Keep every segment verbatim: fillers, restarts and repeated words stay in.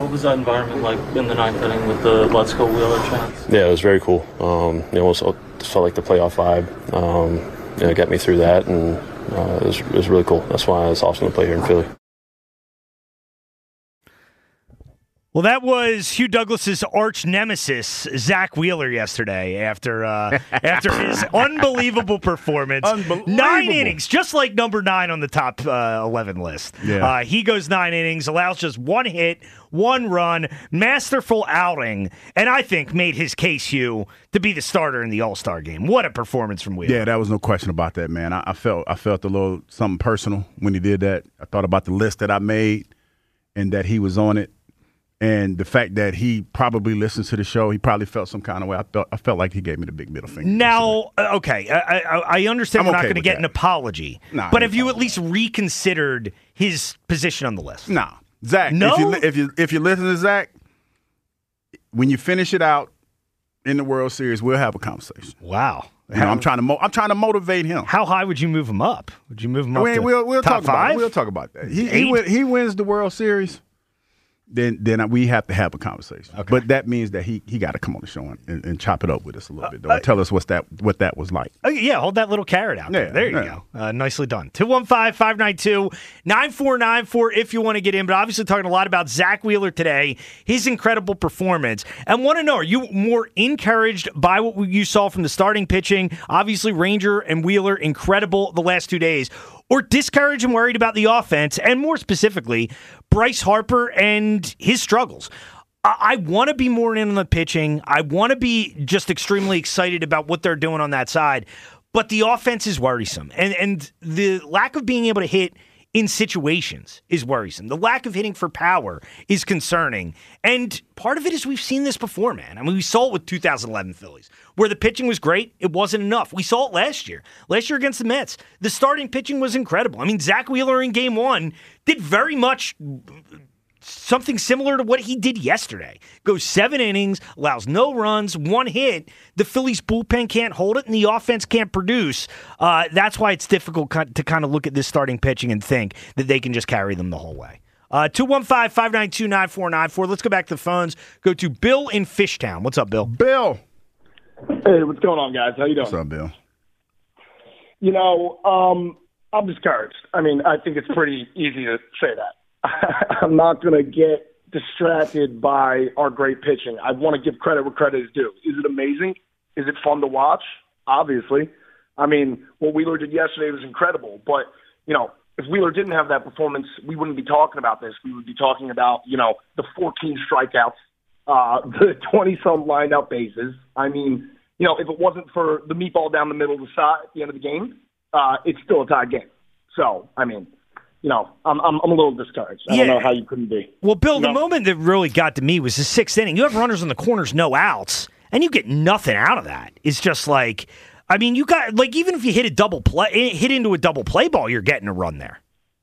What was that environment like in the ninth inning with the Let's Go Wheeler chants? Yeah, it was very cool. Um, it almost felt like the playoff vibe. Um, you know, it got me through that, and uh, it, was, it was really cool. That's why it's awesome to play here in Philly. Well, that was Hugh Douglas's arch nemesis, Zach Wheeler, yesterday after uh, after his unbelievable performance. Unbelievable. Nine innings, just like number nine on the top uh, eleven list. Yeah. Uh, he goes nine innings, allows just one hit, one run, masterful outing, and I think made his case, Hugh, to be the starter in the All-Star game. What a performance from Wheeler. Yeah, that was no question about that, man. I, I felt I felt a little something personal when he did that. I thought about the list that I made and that he was on it. And the fact that he probably listens to the show, he probably felt some kind of way. I felt I felt like he gave me the big middle finger. Now, uh, okay, I, I, I understand I'm we're okay not going to with get that. an apology, Nah, but I have you ain't at least reconsidered his position on the list? Nah, Zach. No? If you li- if you if you listen to Zach, when you finish it out in the World Series, we'll have a conversation. Wow. You know, I'm trying to mo- I'm trying to motivate him. How high would you move him up? Would you move him up We, to we'll we'll top talk about five? it. We'll talk about that. He Eight? he, win, he wins the World Series. Then, then we have to have a conversation. Okay. But that means that he, he got to come on the show and, and, and chop it up with us a little bit, though, and tell us what's that what that was like. Oh, yeah, hold that little carrot out there. Yeah, There you yeah. go. Uh, nicely done. two one five, five nine two, nine four nine four if you want to get in. But obviously talking a lot about Zach Wheeler today, his incredible performance. And want to know, are you more encouraged by what you saw from the starting pitching? Obviously, Ranger and Wheeler, incredible the last two days. Or discouraged and worried about the offense, and more specifically, Bryce Harper and his struggles. I, I want to be more in on the pitching. I want to be just extremely excited about what they're doing on that side. But the offense is worrisome. And, and the lack of being able to hit in situations is worrisome. The lack of hitting for power is concerning. And part of it is we've seen this before, man. I mean, we saw it with two thousand eleven Phillies, where the pitching was great. It wasn't enough. We saw it last year. Last year against the Mets, the starting pitching was incredible. I mean, Zach Wheeler in game one did very much something similar to what he did yesterday. Goes seven innings, allows no runs, one hit. The Phillies bullpen can't hold it, and the offense can't produce. Uh, that's why it's difficult to kind of look at this starting pitching and think that they can just carry them the whole way. Uh, two one five, five nine two, nine four nine four. Let's go back to the phones. Go to Bill in Fishtown. What's up, Bill? Bill. Hey, what's going on, guys? How you doing? What's up, Bill? You know, um, I'm discouraged. I mean, I think it's pretty easy to say that. I'm not going to get distracted by our great pitching. I want to give credit where credit is due. Is it amazing? Is it fun to watch? Obviously. I mean, what Wheeler did yesterday was incredible. But, you know, if Wheeler didn't have that performance, we wouldn't be talking about this. We would be talking about, you know, the fourteen strikeouts, uh, the twenty-some lined out bases. I mean, you know, if it wasn't for the meatball down the middle of the side at the end of the game, uh, it's still a tied game. So, I mean, you know, I'm I'm, I'm a little discouraged. I Yeah. don't know how you couldn't be. Well, Bill, You the know? moment that really got to me was the sixth inning. You have runners in the corners, no outs, and you get nothing out of that. It's just like, I mean, you got, like, even if you hit a double play, hit into a double play ball, you're getting a run there.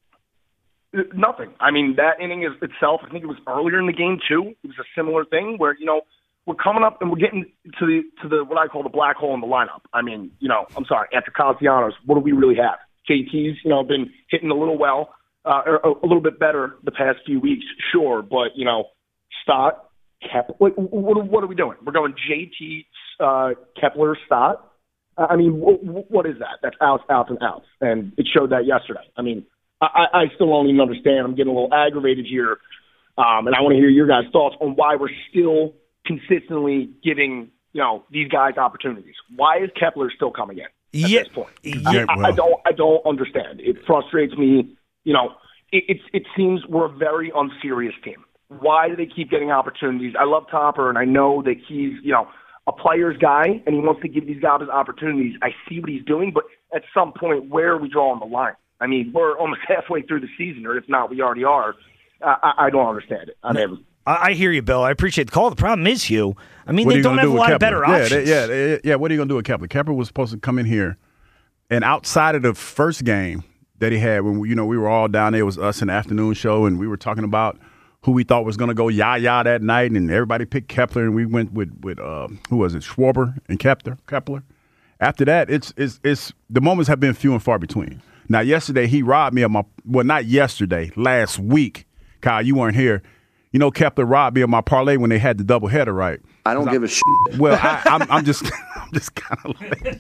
Nothing. I mean, that inning is itself, I think it was earlier in the game, too. It was a similar thing where, you know, we're coming up and we're getting to the, to the what I call the black hole in the lineup. I mean, you know, I'm sorry, after Castellanos, what do we really have? J T's, you know, been hitting a little well, uh, or a, a little bit better the past few weeks, sure, but, you know, Stott, Kepler, what, what, what are we doing? We're going J T, uh, Kepler, Stott? I mean, what, what is that? That's outs, outs, and outs. And it showed that yesterday. I mean, I, I still don't even understand. I'm getting a little aggravated here. Um, and I want to hear your guys' thoughts on why we're still consistently giving, you know, these guys opportunities. Why is Kepler still coming in at Yeah, this point? yeah, I, I don't I don't understand. It frustrates me. You know, it, it, it seems we're a very unserious team. Why do they keep getting opportunities? I love Topper, and I know that he's, you know, a player's guy, and he wants to give these guys opportunities. I see what he's doing, but at some point, where are we drawing the line? I mean, we're almost halfway through the season, or if not, we already are. Uh, I, I don't understand it. I mean, I, I hear you, Bill. I appreciate the call. The problem is, Hugh, I mean, What are they you don't gonna have do a with lot of Kepler? better yeah, options. they- yeah, they- yeah. What are you going to do with Kepler? Kepler was supposed to come in here, and outside of the first game that he had, when we, you know we were all down there, it was us in the afternoon show, and we were talking about who we thought was going to go yah-yah that night, and everybody picked Kepler, and we went with with uh, who was it, Schwarber and Kepler. Kepler. After that, it's it's it's the moments have been few and far between. Now, yesterday he robbed me of my well, not yesterday, last week, Kyle, you weren't here. you know, Kepler robbed me of my parlay when they had the doubleheader, right? I don't give I, a shit. Well, I, I'm, I'm just, I'm just kind of like,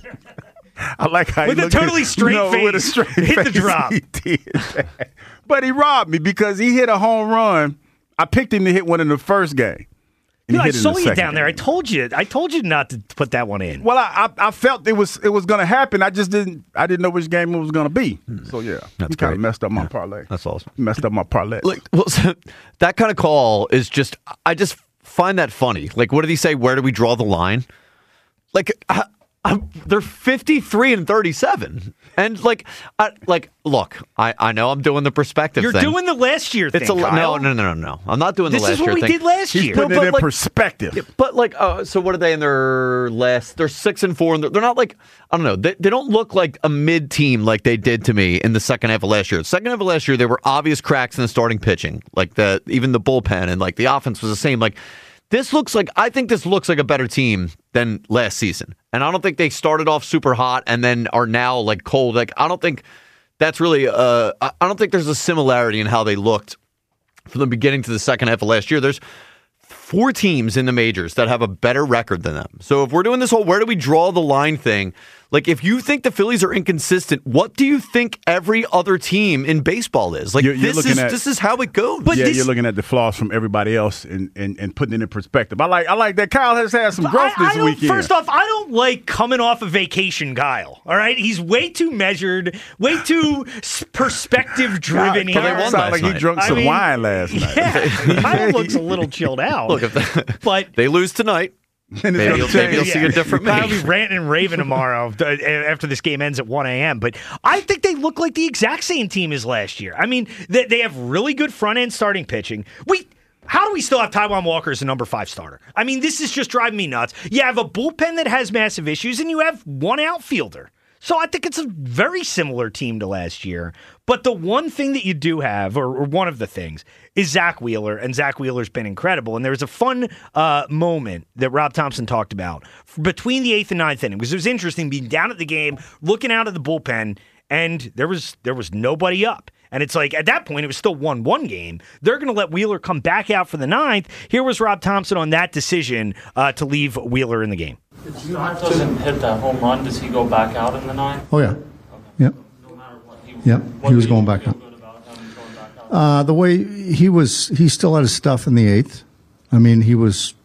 I like how with he a totally at, straight you know, face, with a straight hit face, the drop. He did. But he robbed me because he hit a home run. I picked him to hit one in the first game. Dude, I saw you down there. I told you. I told you not to put that one in. Well, I I, I felt it was it was going to happen. I just didn't. I didn't know which game it was going to be. So yeah, That's he kind of great. messed up my Yeah. parlay. That's awesome. Messed up my parlay. Like, well, so that kind of call is just. I just find that funny. Like, what did he say? Where do we draw the line? Like, I, I, they're fifty-three and thirty-seven, and like, I, like, look, I, I know I'm doing the perspective. You're thing. doing the last year thing. It's a Kyle. no, no, no, no, no. I'm not doing This the last is what year we thing. did last He's year. putting No, it but in like- perspective. But like, uh, so what are they in their last? They're six and four, and they're, they're not like I don't know. They, they don't look like a mid team like they did to me in the second half of last year. The second half of last year, there were obvious cracks in the starting pitching, like the even the bullpen, and like the offense was the same. Like this looks like I think this looks like a better team than last season, and I don't think they started off super hot and then are now like cold. Like I don't think that's really. Uh, I I don't think there's a similarity in how they looked from the beginning to the second half of last year. There's four teams in the majors that have a better record than them. So if we're doing this whole where do we draw the line thing, like if you think the Phillies are inconsistent, what do you think every other team in baseball is? Like You're- you're this looking is at- this is how it goes. But yeah, this- you're looking at the flaws from everybody else and, and, and putting it in perspective. I like I like that Kyle has had some growth I, I this don't, weekend. First off, I don't like coming off a vacation, Kyle. All right, he's way too measured, way too perspective driven Kyle, they here. won sound last like he night. drunk I some mean, wine last night. Yeah, Kyle looks a little chilled out. Look, if they, but they lose tonight, And it's maybe gonna you'll, change. maybe you'll see a different I'll me. be ranting and raving tomorrow uh, after this game ends at one a.m. But I think they look like the exact same team as last year. I mean, they, they have really good front end starting pitching. We. How do we still have Taijuan Walker as a number five starter? I mean, this is just driving me nuts. You have a bullpen that has massive issues, and you have one outfielder. So I think it's a very similar team to last year. But the one thing that you do have, or, or one of the things, is Zach Wheeler, and Zach Wheeler's been incredible. And there was a fun uh, moment that Rob Thompson talked about between the eighth and ninth inning, because it was interesting being down at the game, looking out at the bullpen, and there was there was nobody up. And it's like, at that point, it was still one one game. They're going to let Wheeler come back out for the ninth. Here was Rob Thompson on that decision uh, to leave Wheeler in the game. If Scott doesn't hit that home run, does he go back out in the ninth? Oh, yeah. Yep. No matter what. He, Yep, what he was made going you back feel out. good about him going back out? Uh, the way he was, he still had his stuff in the eighth. I mean, he was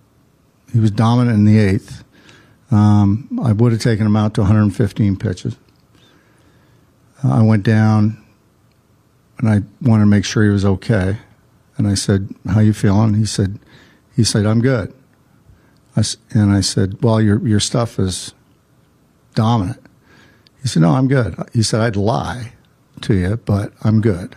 he was dominant in the eighth. Um, I would have taken him out to one hundred fifteen pitches. Uh, I went down, and I wanted to make sure he was okay. And I said, "How you feeling?" He said, "He said I'm good." I s and I said, "Well, your your stuff is dominant." He said, "No, I'm good." He said, "I'd lie to you, but I'm good."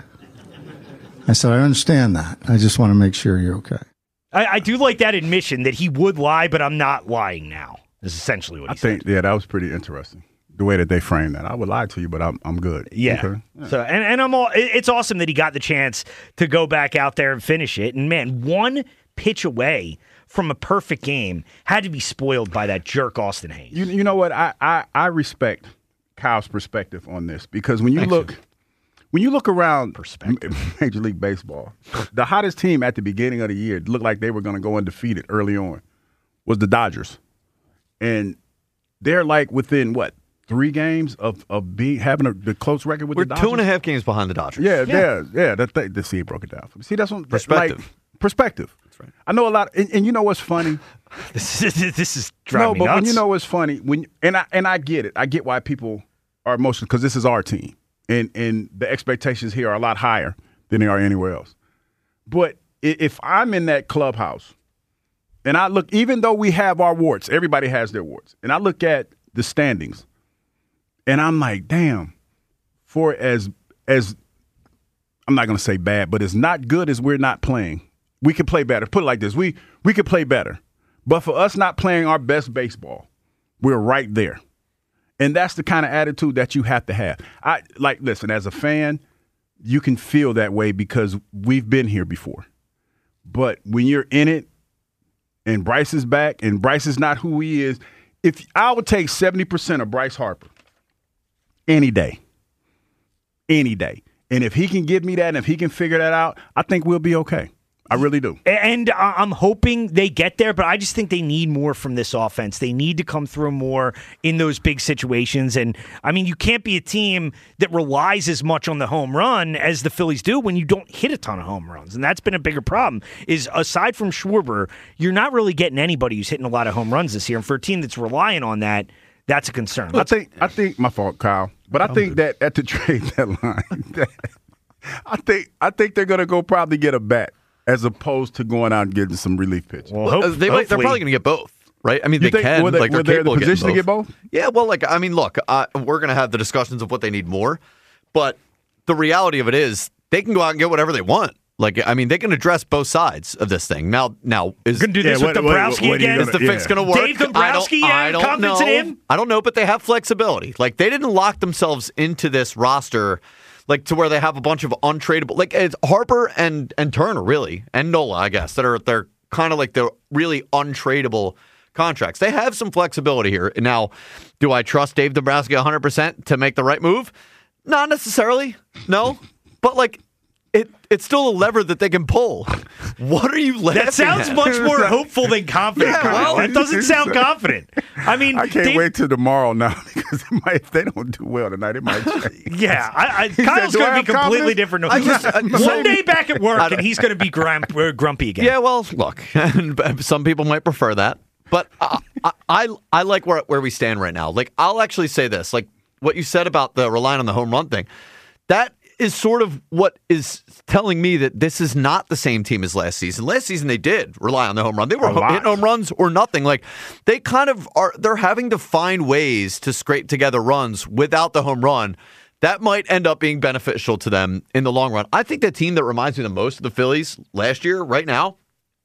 I said, "I understand that. I just want to make sure you're okay." I, I do like that admission that he would lie, but I'm not lying now, is essentially what he I said. think, yeah, that was pretty interesting. The way that they framed that. I would lie to you, but I'm I'm good. Yeah. Okay. So and, and I'm all it- it's awesome that he got the chance to go back out there and finish it. And man, one pitch away from a perfect game had to be spoiled by that jerk Austin Hayes. You you know what? I, I, I respect Kyle's perspective on this because when you Thanks, look when you look around Perspective. Major League Baseball, the hottest team at the beginning of the year looked like they were going to go undefeated early on was the Dodgers. And they're like within what? Three games of of being having a the close record with We're the Dodgers. two and a half games behind the Dodgers. Yeah, yeah, yeah. That thing, the see, it broke it down for me. See, that's what Perspective. Like, perspective. That's right. I know a lot, and, and you know what's funny? This is this is no, driving me but nuts. when you know what's funny, when and I and I get it. I get why people are emotional because this is our team, and and the expectations here are a lot higher than they are anywhere else. But i- if I'm in that clubhouse, and I look, even though we have our warts, everybody has their warts, and I look at the standings. And I'm like, damn, for as as I'm not gonna say bad, but as not good as we're not playing, we could play better. Put it like this. We we could play better. But for us not playing our best baseball, we're right there. And that's the kind of attitude that you have to have. I like listen, as a fan, you can feel that way because we've been here before. But when you're in it and Bryce is back and Bryce is not who he is, if I would take seventy percent of Bryce Harper any day. Any day. And if he can give me that and if he can figure that out, I think we'll be okay. I really do. And I'm hoping they get there, but I just think they need more from this offense. They need to come through more in those big situations. And, I mean, you can't be a team that relies as much on the home run as the Phillies do when you don't hit a ton of home runs. And that's been a bigger problem, is aside from Schwarber, you're not really getting anybody who's hitting a lot of home runs this year. And for a team that's relying on that, that's a concern. I think, I think, my fault, Kyle, but I think that at the trade deadline, I think, I think they're going to go probably get a bat, as opposed to going out and getting some relief pitches. Well, hope, they might, they're probably going to get both, right? I mean, you they think, can. Were they, like, were they're they in the capable of getting position to get both? Yeah, well, like, I mean, look, uh, we're going to have the discussions of what they need more, but the reality of it is they can go out and get whatever they want. Like, I mean, they can address both sides of this thing. Now, now is going to do this yeah, with what, Dombrowski what, what again? Gonna, is the yeah. fix going to work? Dave Dombrowski, I yeah, don't, I don't confidence know. in him? I don't know, but they have flexibility. Like, they didn't lock themselves into this roster like to where they have a bunch of untradeable, like it's Harper and and Turner really, and Nola, I guess, that are they're kind of like the really untradeable contracts. They have some flexibility here. Now, do I trust Dave Dombrowski one hundred percent to make the right move? Not necessarily. No, but like it it's still a lever that they can pull. What are you laughing That sounds at? much more hopeful than confident, Yeah, Kyle. well, that doesn't sound confident. I mean, I can't Dave, wait till tomorrow now because it might, if they don't do well tonight, it might change. Yeah, I, I, said, Kyle's "Do going I to be have completely confidence?" different. I just- I- One so- day back at work, and he's going to be grump, uh, grumpy again. Yeah, well, look, some people might prefer that, but I, I, I, I like where where we stand right now. Like, I'll actually say this, like what you said about the relying on the home run thing, that is sort of what is telling me that this is not the same team as last season. Last season they did rely on the home run. They were A lot. hitting home runs or nothing. Like, they kind of are. They're having to find ways to scrape together runs without the home run. That might end up being beneficial to them in the long run. I think the team that reminds me the most of the Phillies last year, right now,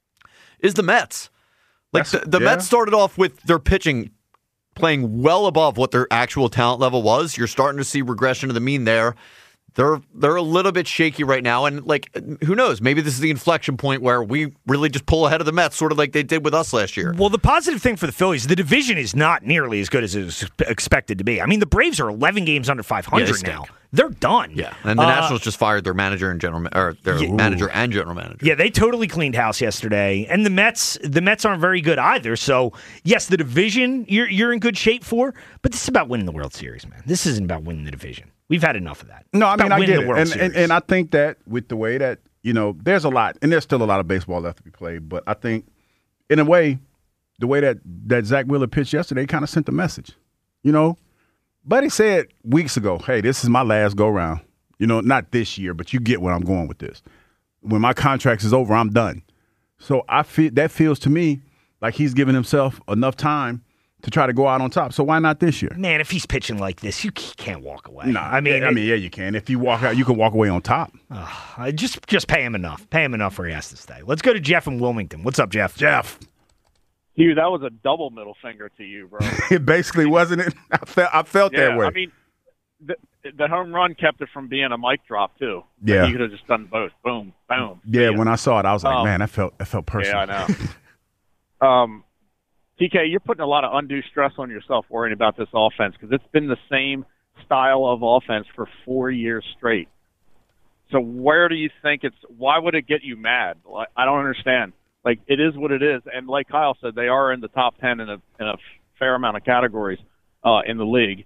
is the Mets. Like That's- the, the yeah. Mets started off with their pitching playing well above what their actual talent level was. You're starting to see regression to the mean there. They're they're a little bit shaky right now, and like who knows? Maybe this is the inflection point where we really just pull ahead of the Mets, sort of like they did with us last year. Well, the positive thing for the Phillies, the division is not nearly as good as it was expected to be. I mean, the Braves are eleven games under five hundred Yeah, they now. stink. They're done. Yeah, and the Uh, Nationals just fired their manager and general ma- or their Yeah. manager and general manager. Yeah, they totally cleaned house yesterday, and the Mets. The Mets aren't very good either. So, yes, the division you're you're in good shape for, but this is about winning the World Series, man. This isn't about winning the division. We've had enough of that. No, I It's mean, about I winning get the it. World And, Series. and, and I think that with the way that, you know, there's a lot, and there's still a lot of baseball left to be played, but I think, in a way, the way that, that Zach Wheeler pitched yesterday kind of sent a message. You know, Buddy said weeks ago, hey, this is my last go-round. You know, not this year, but you get where I'm going with this. When my contract is over, I'm done. So I feel that feels to me like he's giving himself enough time to try to go out on top. So why not this year? Man, if he's pitching like this, you can't walk away. Nah, I mean, I mean, yeah, you can. If you walk out, you can walk away on top. uh, just just pay him enough. Pay him enough where he has to stay. Let's go to Jeff in Wilmington. What's up, Jeff? Jeff. Hugh, that was a double middle finger to you, bro. It basically wasn't it. I felt I felt yeah, that way. I mean, the, the home run kept it from being a mic drop too. Like, Yeah. you could have just done both. Boom, boom. yeah, when I saw it, I was like, Um, man, that felt that felt personal. Yeah, I know. um, T K, you're putting a lot of undue stress on yourself worrying about this offense because it's been the same style of offense for four years straight. So where do you think it's? Why would it get you mad? Like, I don't understand. Like, it is what it is, and like Kyle said, they are in the top ten in a in a fair amount of categories uh, in the league.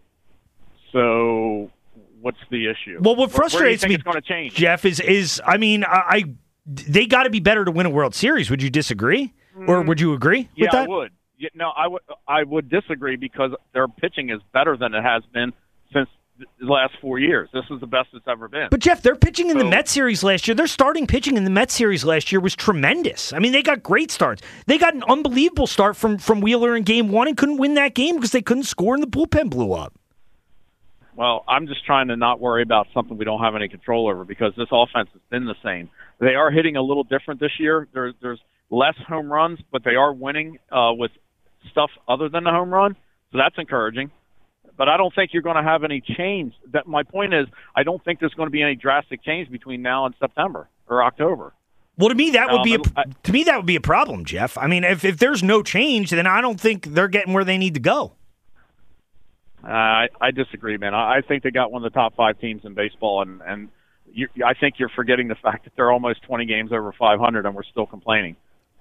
So what's the issue? Well, what Where- where do you frustrates think me, it's going to change? Jeff, is is I mean, I, I they got to be better to win a World Series. Would you disagree, or would you agree Yeah, with that? I would. Yeah, no, I would. I would disagree because their pitching is better than it has been since the last four years. This is the best it's ever been. But Jeff, their pitching in the So- Mets series last year, their starting pitching in the Mets series last year was tremendous. I mean, they got great starts. They got an unbelievable start from from Wheeler in Game One and couldn't win that game because they couldn't score and the bullpen blew up. Well, I'm just trying to not worry about something we don't have any control over because this offense has been the same. They are hitting a little different this year. There, there's less home runs, but they are winning uh, with stuff other than the home run, so that's encouraging. But I don't think you're going to have any change. That my point is, I don't think there's going to be any drastic change between now and September or October. Well, to me, that would Um, be a, I- to me that would be a problem, Jeff. I mean, if if there's no change, then I don't think they're getting where they need to go. Uh, I, I disagree, man. I, I think they got one of the top five teams in baseball, and, and you, I think you're forgetting the fact that they're almost twenty games over five hundred and we're still complaining.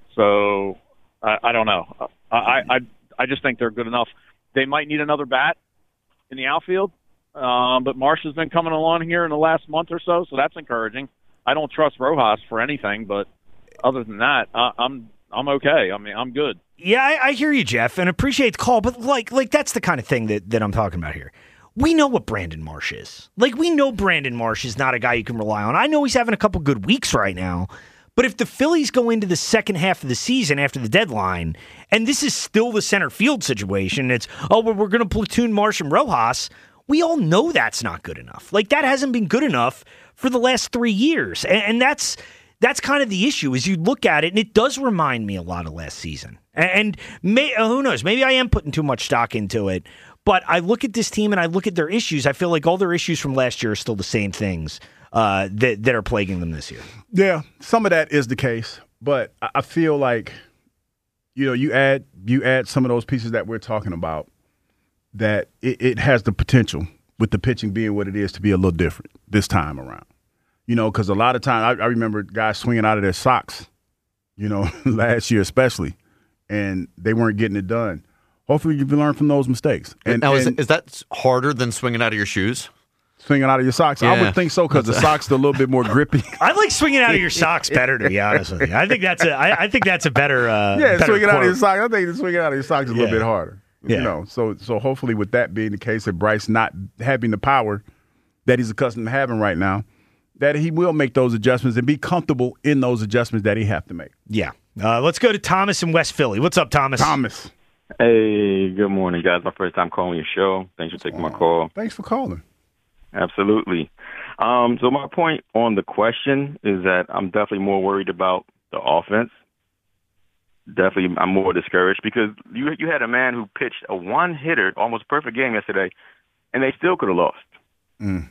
So I, I don't know. I, I I just think they're good enough. They might need another bat in the outfield, um, but Marsh has been coming along here in the last month or so, so that's encouraging. I don't trust Rojas for anything, but other than that, I, I'm I'm okay. I mean, I'm good. Yeah, I, I hear you, Jeff, and appreciate the call, but like like that's the kind of thing that, that I'm talking about here. We know what Brandon Marsh is. Like, we know Brandon Marsh is not a guy you can rely on. I know he's having a couple good weeks right now, but if the Phillies go into the second half of the season after the deadline, and this is still the center field situation, it's, oh, well, we're going to platoon Marsh and Rojas, we all know that's not good enough. Like, that hasn't been good enough for the last three years. And, and that's that's kind of the issue, is you look at it, and it does remind me a lot of last season. And, and may, who knows, maybe I am putting too much stock into it. But I look at this team and I look at their issues. I feel like all their issues from last year are still the same things uh, that that are plaguing them this year. Yeah, some of that is the case, but I feel like, you know, you add you add some of those pieces that we're talking about, that it, it has the potential, with the pitching being what it is, to be a little different this time around. You know, because a lot of times I, I remember guys swinging out of their socks, you know, last year especially, and they weren't getting it done. Hopefully you can learn from those mistakes. And now, is, and is that harder than swinging out of your shoes? Swinging out of your socks? Yeah. I would think so, because the socks are a little bit more grippy. I like swinging out of your socks better, to be honest with you. I think that's a I, I think that's a better uh, yeah. better Swinging out of quote. your socks. I think swinging out of your socks is a little Yeah. bit harder. Yeah. You know. So so hopefully, with that being the case, of Bryce not having the power that he's accustomed to having right now, that he will make those adjustments and be comfortable in those adjustments that he have to make. Yeah. Uh, let's go to Thomas in West Philly. What's up, Thomas? Thomas. Hey, good morning, guys. My first time calling your show. Thanks for taking my call. Thanks for calling. Absolutely. Um, so my point on the question is that I'm definitely more worried about the offense. Definitely, I'm more discouraged because you you had a man who pitched a one-hitter, almost perfect game yesterday, and they still could have lost. Mm.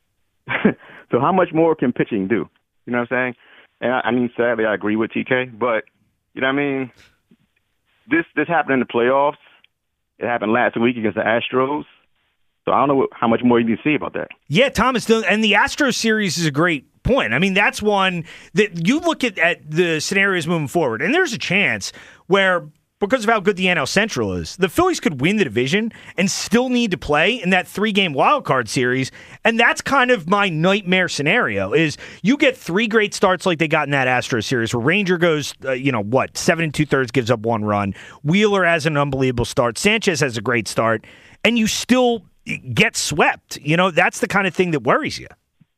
So how much more can pitching do? You know what I'm saying? And I, I mean, sadly, I agree with T K, but you know what I mean? This this happened in the playoffs. It happened last week against the Astros. So I don't know what, how much more you need to see about that. Yeah, Thomas, the, and the Astros series is a great point. I mean, that's one that you look at, at the scenarios moving forward, and there's a chance where, because of how good the N L Central is, the Phillies could win the division and still need to play in that three-game wild card series, and that's kind of my nightmare scenario, is you get three great starts like they got in that Astros series, where Ranger goes, uh, you know, what, seven and two-thirds, gives up one run. Wheeler has an unbelievable start. Sanchez has a great start, and you still get swept. You know, that's the kind of thing that worries you.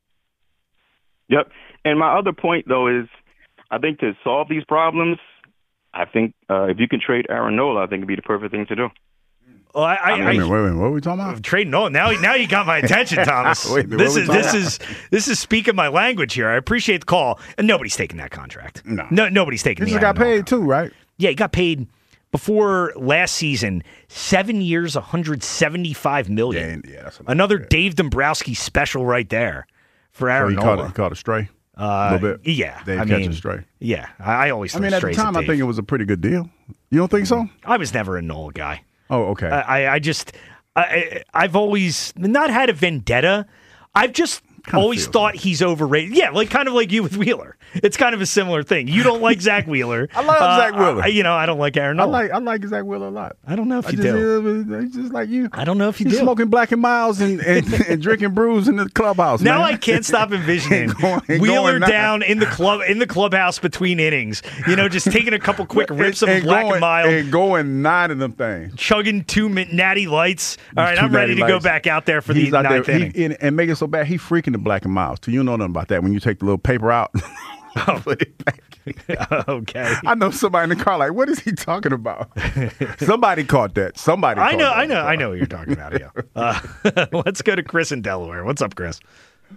Yep. And my other point, though, is I think to solve these problems, I think uh, if you can trade Aaron Nola, I think it'd be the perfect thing to do. Oh, I, I, Wait a minute, wait a minute. What are we talking about? Trade Nola. Now, now you got my attention, Thomas. Wait a minute, this what is we this talking is this is speaking my language here. I appreciate the call. And nobody's taking that contract. No, no nobody's taking. He the just got Aaron Nola paid too, right? Yeah, he got paid before last season, seven years, one hundred seventy-five million dollars. Yeah, yeah, that's another Dave Dombrowski special right there for So Aaron he Nola. caught, a, he caught a stray. Uh, a little bit. Yeah, Dave I catches mean, a stray. Yeah, I, I always. I throw mean, at the strays time, I Dave. think it was a pretty good deal. You don't think so? I was never a Nola guy. Oh, okay. I, I just, I, I've always not had a vendetta. I've just Kinda always feels thought he's overrated. Yeah, like kind of like you with Wheeler. It's kind of a similar thing. You don't like Zach Wheeler. I love Uh, Zach Wheeler. I, you know, I don't like Aaron I Nola. like I like Zach Wheeler a lot. I don't know if I you just, do. uh, he's just like you. I don't know if you He's do. smoking Black and Miles and, and, and drinking brews in the clubhouse. Now man. I can't stop envisioning And going- and Wheeler going nine. down in the club in the clubhouse between innings. You know, just taking a couple quick rips of and Black going, and Mild, and going nine of them things. chugging two mi- natty lights. All right, Two I'm ready natty to go lights. back out there for He's the out ninth there, inning. he, and, and make it so bad. He freaking the Black and Miles too. You don't know nothing about that when you take the little paper out. Put it back. Okay. I know somebody in the car like, what is he talking about? Somebody caught that. Somebody. I caught know, that. I know, I know what you're talking about. Yeah. Uh, let's go to Chris in Delaware. What's up, Chris?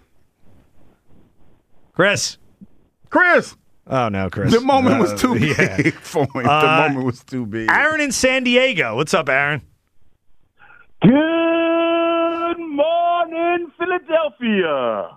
Chris. Chris. Oh no, Chris. The moment Uh, was too big yeah. for him. The Uh, moment was too big. Aaron in San Diego. What's up, Aaron? Good morning, Philadelphia.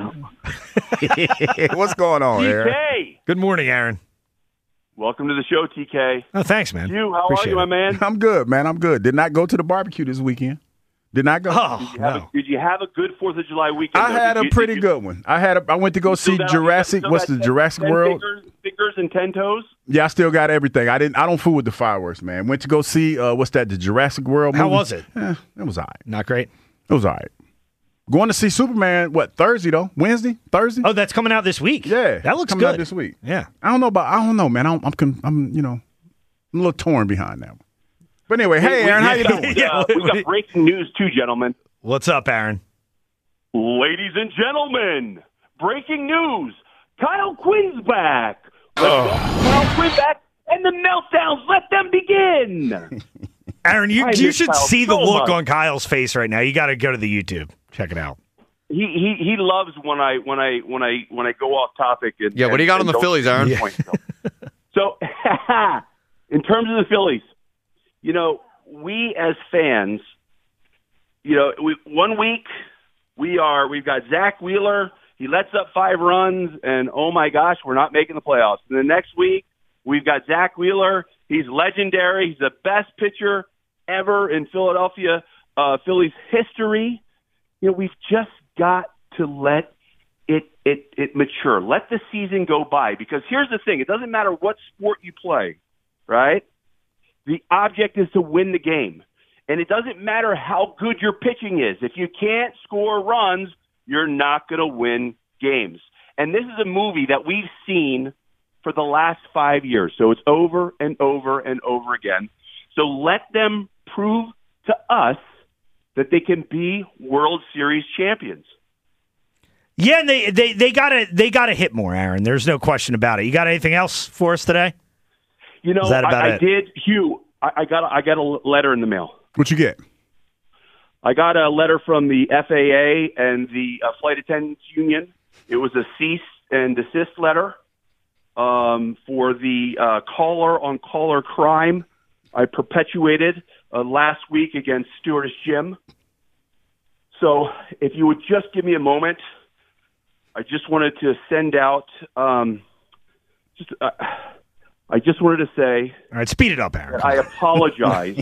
What's going on, Aaron? T K, Good morning, Aaron. welcome to the show, T K. Oh, thanks, man. You, how Appreciate are you, my it. man? I'm good, man. I'm good. Did not go to the barbecue this weekend. Did not go. Oh, Did you have, no. a, did you have a good Fourth of July weekend? I though? had Did a you- pretty did you- good one. I had. A, I went to go see still got- Jurassic. still What's got the ten- Jurassic ten World? Fingers, fingers and ten toes. Yeah, I still got everything. I didn't. I don't fool with the fireworks, man. Went to go see. Uh, what's that? The Jurassic World. How movie? was it? Eh, it was all right. Not great. It was all right. Going to see Superman. What Thursday though? Wednesday? Thursday? Oh, that's coming out this week. Yeah, that looks coming out good. this week. Yeah. I don't know about. I don't know, man. I'm. I'm. con- I'm you know, I'm a little torn behind that one. But anyway, hey, We- Aaron, we- how you we got- doing? Yeah. uh, we got breaking news too, gentlemen. What's up, Aaron? Ladies and gentlemen, breaking news. Kyle Quinn's back. Oh. Kyle Quinn back, and the meltdowns, let them begin. Aaron, you I you miss should Kyle see the so look much. on Kyle's face right now. You got to go to the YouTube. Check it out. He, he he loves when I when I when I when I go off topic. And, Yeah, what do you got and- on the and don't Phillies, Aaron? point, so, so in terms of the Phillies, you know, we as fans, you know, we, one week we are we've got Zach Wheeler. He lets up five runs, and oh my gosh, we're not making the playoffs. And the next week we've got Zach Wheeler. He's legendary. He's the best pitcher ever in Philadelphia uh, Phillies history. You know, we've just got to let it it it mature. Let the season go by, because here's the thing: it doesn't matter what sport you play, right? The object is to win the game. And it doesn't matter how good your pitching is. If you can't score runs, you're not going to win games. And this is a movie that we've seen for the last five years. So it's over and over and over again. So let them prove to us that they can be World Series champions. Yeah, and they they they got to they got to hit more, Aaron. There's no question about it. You got anything else for us today? You know, Is that about I, I it? did, Hugh. I, I got a, I got a letter in the mail. What you get? I got a letter from the F A A and the uh, Flight Attendants Union. It was a cease and desist letter um, for the uh, caller on caller crime I perpetuated uh, last week against Stewardess Jim. So if you would just give me a moment, I just wanted to send out um, just. Uh, I just wanted to say, all right, speed it up, Aaron. I apologize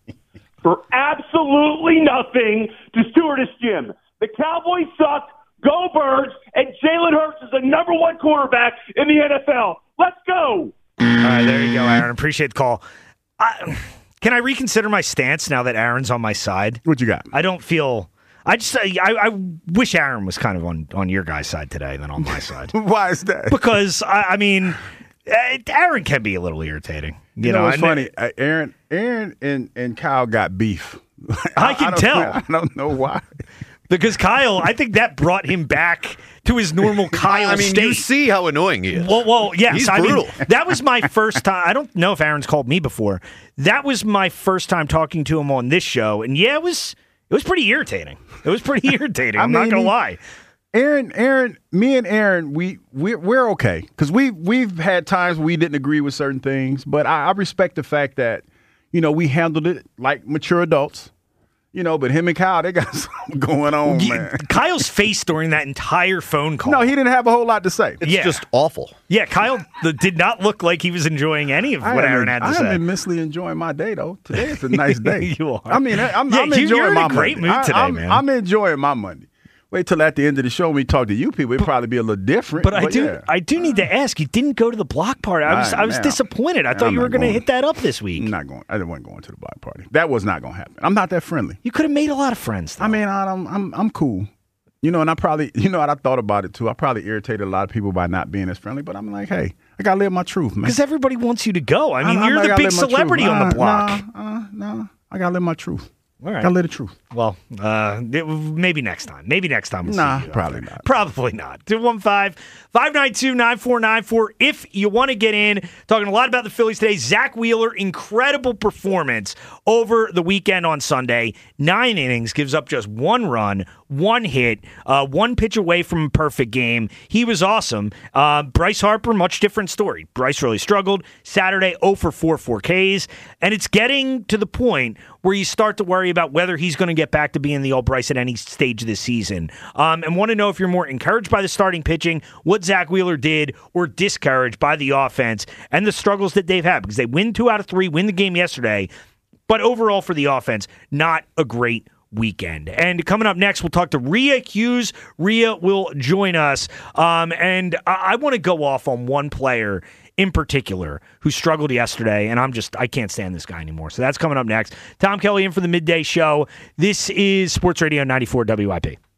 for absolutely nothing to Stewardess Jim. The Cowboys suck. Go Birds. And Jalen Hurts is the number one quarterback in the N F L. Let's go. All right, there you go, Aaron. Appreciate the call. I, can I reconsider my stance now that Aaron's on my side? What you got? I don't feel. I just. I, I wish Aaron was kind of on, on your guy's side today than on my side. Why is that? Because I, I mean, uh, Aaron can be a little irritating. You, You know, it's and- funny. Uh, Aaron, Aaron, and, and Kyle got beef. I can don't- tell. I don't know why. Because Kyle, I think that brought him back to his normal Kyle I mean, state. you see how annoying he is. Well, well, yes. He's I mean, brutal. that was my first time. I don't know if Aaron's called me before. That was my first time talking to him on this show, and yeah, it was it was pretty irritating. It was pretty irritating. I'm I not mean, gonna he- lie. Aaron, Aaron, me and Aaron, we we're, we're okay because we we've had times we didn't agree with certain things, but I, I respect the fact that you know we handled it like mature adults. You know, but him and Kyle, they got something going on, Y- man. Kyle's face during that entire phone call. No, he didn't have a whole lot to say. It's yeah. just awful. Yeah, Kyle th- did not look like he was enjoying any of I what am- Aaron had to I say. am immensely enjoying my day, though. Today is a nice day. You are. I mean, I- I'm, Yeah, I'm you- enjoying you're in my a great Monday. mood I- today, I'm, man. I'm enjoying my Monday. Wait till at the end of the show when we talk to you people, it'd probably be a little different. But I do, yeah. I do need to ask. You didn't go to the block party. I was, All right, I was man. disappointed. I thought I'm you were not going to going. hit that up this week. I'm not going. I wasn't going to the block party. That was not going to happen. I'm not that friendly. You could have made a lot of friends. Though. I mean, I, I'm I'm I'm cool. You know, and I probably, you know what, I thought about it too. I probably irritated a lot of people by not being as friendly, but I'm like, hey, I got to live my truth, man. because everybody wants you to go. I mean, I- I you're the gotta big live my truth. celebrity on the Nah, block. Nah, uh, nah, I got to live my truth. All right. Got to live the truth. Well, uh, it- maybe next time. Maybe next time. We'll Nah, see you out probably there. not. Probably not. two one five, five nine two, nine four nine four. If you want to get in, talking a lot about the Phillies today. Zach Wheeler, incredible performance over the weekend on Sunday. Nine innings, gives up just one run, one hit, uh, one pitch away from a perfect game. He was awesome. Uh, Bryce Harper, much different story. Bryce really struggled. Saturday, oh for four, four Ks. And it's getting to the point where you start to worry about whether he's going to get back to being the old Bryce at any stage of this season. Um, and want to know if you're more encouraged by the starting pitching, what Zach Wheeler did, or discouraged by the offense and the struggles that they've had. Because they win two out of three, win the game yesterday. But overall for the offense, not a great weekend. And coming up next, we'll talk to Rhea Hughes. Rhea will join us. Um, and I, I want to go off on one player in particular who struggled yesterday, and I'm just, I can't stand this guy anymore. So that's coming up next. Tom Kelly in for the Midday Show. This is Sports Radio ninety-four W I P.